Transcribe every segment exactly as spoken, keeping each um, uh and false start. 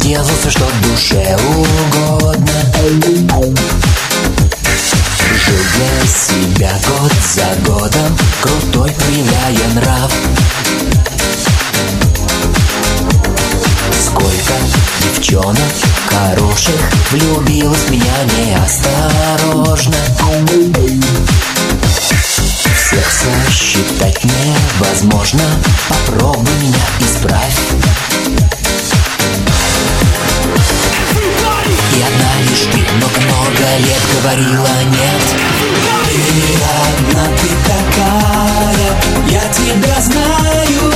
делал все, что душе угодно. Жил для себя год за годом, крутой проявляя нрав. Сколько девчонок хороших влюбилась в меня неосторожно. Всех сосчитать невозможно, попробуй меня исправь. И одна лишь ты много-много лет говорила нет. Ты одна, ты такая, я тебя знаю.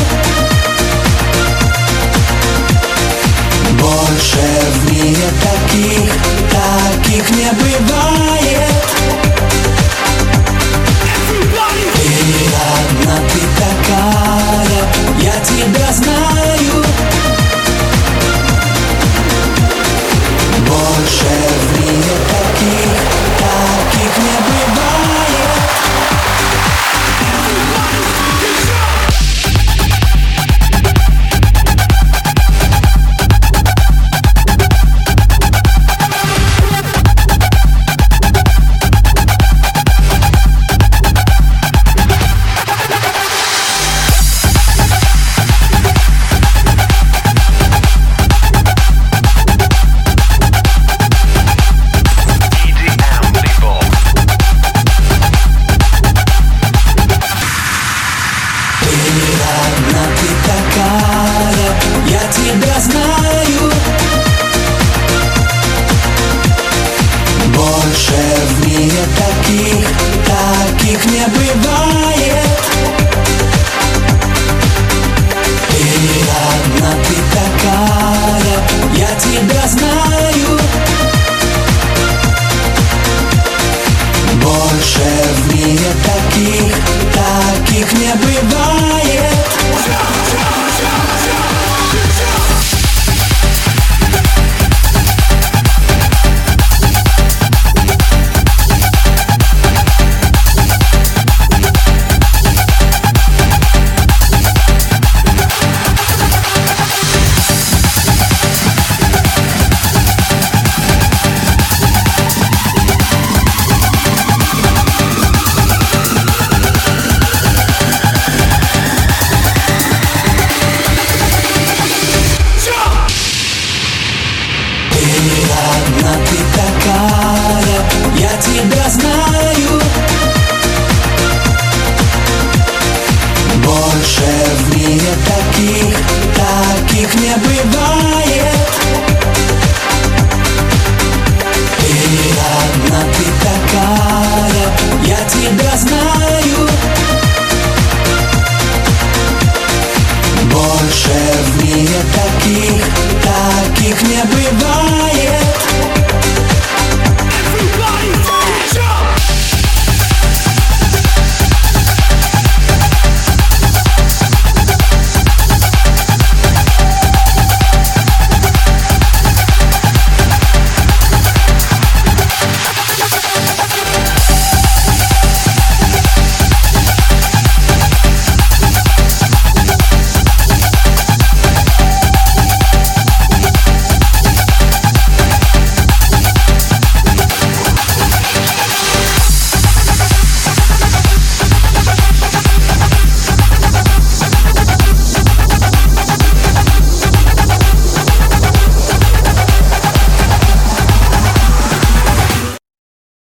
Больше в мире таких, таких не бывает. Ты одна, ты такая, я тебя знаю. Больше в мире таких, таких не бывает. Я тебя знаю. Больше в мире таких, таких не бывает. Ты одна, ты такая, я тебя знаю. Больше в мире таких, таких не бывает. Ты одна, ты такая, я тебя знаю.